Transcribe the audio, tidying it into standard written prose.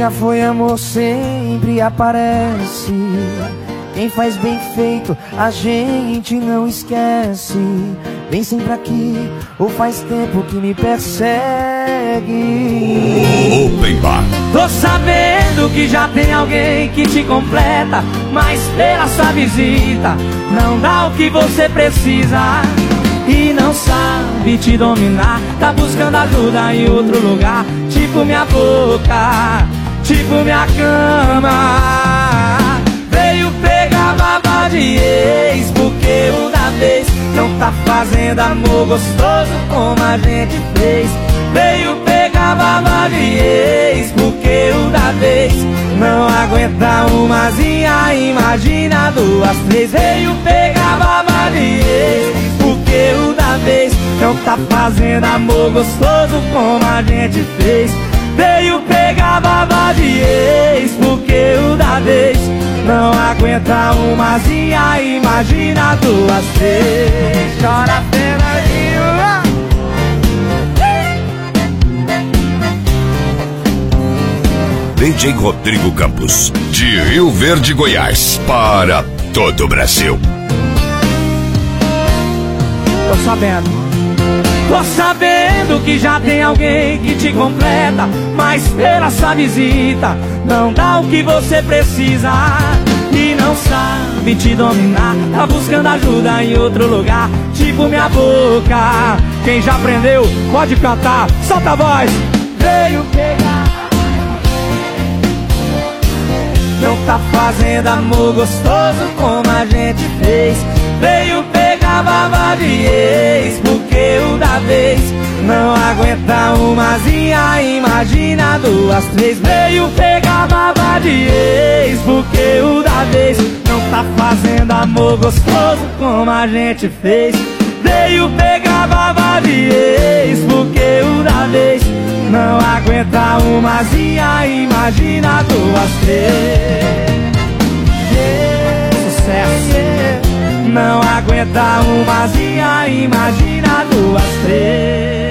já foi amor sempre aparece. Quem faz bem feito a gente não esquece. Vem sempre aqui, ou faz tempo que me persegue. Open Bar. Tô sabendo que já tem alguém que te completa, mas pela sua visita não dá o que você precisa. E não sabe te dominar, tá buscando ajuda em outro lugar. Tipo minha boca, tipo minha cama. Veio pegar babá de ex, porque o da vez não tá fazendo amor gostoso como a gente fez. Veio pegar babá de ex, porque o da vez não aguenta umazinha, imagina duas, três. Veio pegar babá de ex, porque o da vez não tá fazendo amor gostoso como a gente fez. Veio pegar babá de ex, porque o da vez não aguenta umazinha, imagina duas, três. Chora Fernandinho. DJ Rodrigo Campos, de Rio Verde, Goiás, para todo o Brasil. Tô sabendo que já tem alguém que te completa, mas pela sua visita não dá o que você precisa. E não sabe te dominar, tá buscando ajuda em outro lugar. Tipo minha boca, quem já aprendeu pode cantar, solta a voz. Veio pegar, não tá fazendo amor gostoso como a gente fez. Veio pegar babá de ex, porque o da vez não aguenta umazinha, imagina duas, três. Veio pegar babá de ex, porque o da vez não tá fazendo amor gostoso como a gente fez. Veio pegar babá de ex, porque o da vez não aguenta umazinha, imagina duas, três. Sucesso. Não aguenta umazinha, imagina duas, três.